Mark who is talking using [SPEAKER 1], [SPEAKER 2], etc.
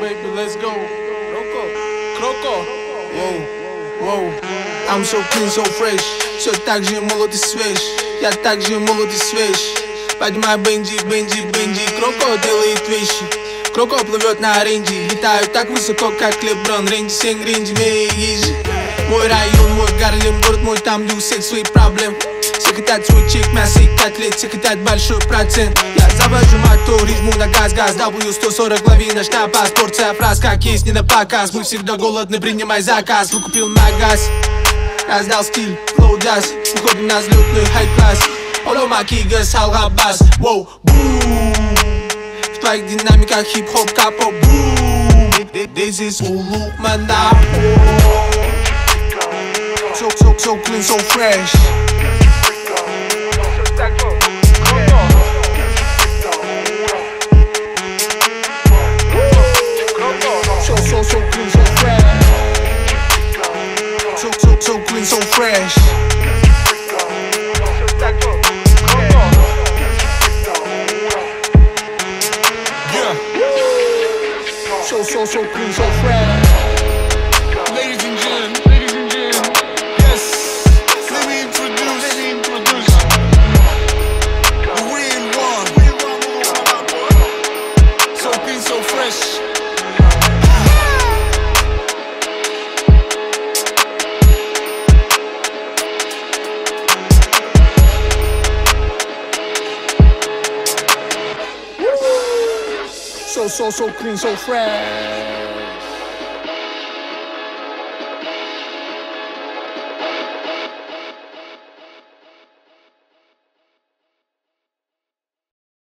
[SPEAKER 1] baby, let's go. Croco. Wow. I'm so clean, so fresh. Все так же молод и свеж. Я так же молод и свеж. Поднимай Бенджи. Кроко делает вещи. Кроко плывет на оренде. Летаю так высоко, как Леброн. Рэнди, сень, рэнди, ежи. Мой район, мой Гарлем, город мой, там где у всех свои проблемы. Все хотят свой чек, мясо и котлет, все хотят большой процент. Я завожу мотор, жму на газ, W140, лови наш напас. Порция фраз, как есть, не на показ. Мы всегда голодны, принимай заказ. Выкупил на газ, раздал стиль, флоу джаз. Выходим на взлетный хай-класс. Оло Макига, салга бас. Воу, бум. В твоих динамиках хип-хоп, капо, бум. This is Ulu Manapo. So clean, so fresh. So clean, so fresh. So clean, so fresh. Yeah. So clean, so fresh. Ladies and gentlemen, yes. Let me introduce the real one. So clean, so fresh. So clean, so fresh.